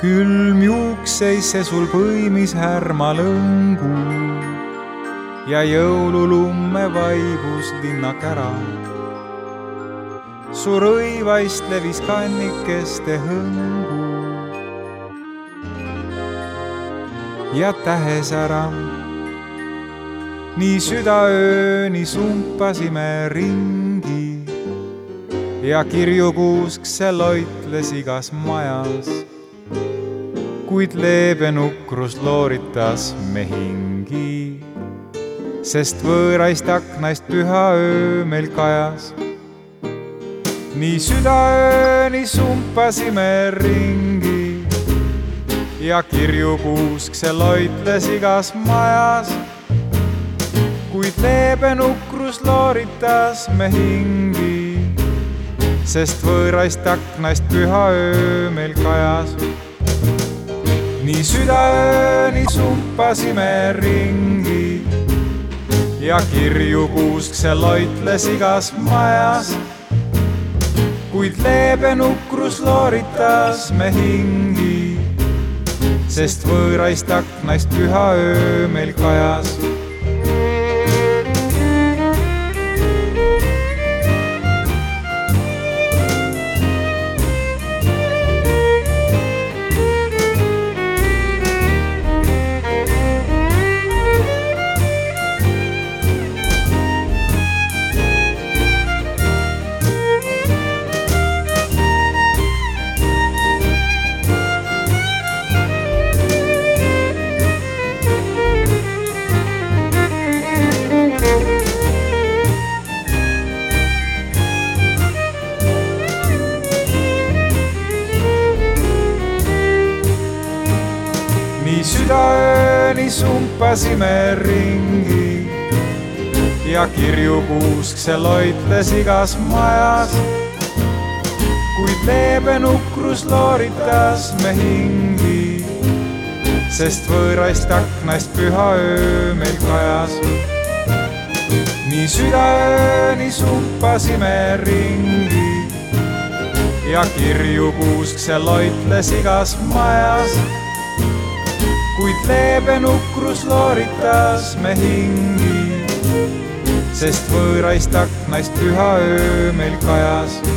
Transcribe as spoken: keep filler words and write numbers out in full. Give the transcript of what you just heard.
Külm juukseisse sul põimis härmalõngu ja jõululumme vaibus linnakära. Su rõivaist levis kannikeste hõngu ja tähesära. Nii südaööni sumpasime ringi ja kirjukuusk see loitles igas majas, kuid leebe nukrus looritas me hingi, sest võõraist aknaist püha öö meil kajas. Nii südaööni sumpasime ringi ja kirjukuusk see loitles igas majas, kuid leebe nukrus looritas me hingi, sest võõraist aknaist püha öö meil kajas. Nii südaööni sumpasime ringi ja kirjukuusk see loitles igas majas, kuid leebe nukrus looritas me hingi, sest võõraist aknaist püha öö meil kajas. Nii südaööni sumpasime ringi ja kirjukuusk see loitles igas majas, kuid leebe nukrus looritas me hingi, sest võõraist aknaist püha öö meil kajas. Nii südaööni sumpasime ringi ja kirjukuusk see loitles igas majas, kuid leebe nukrus looritas me hingi, sest võõraist aknaist püha öö meil kajas.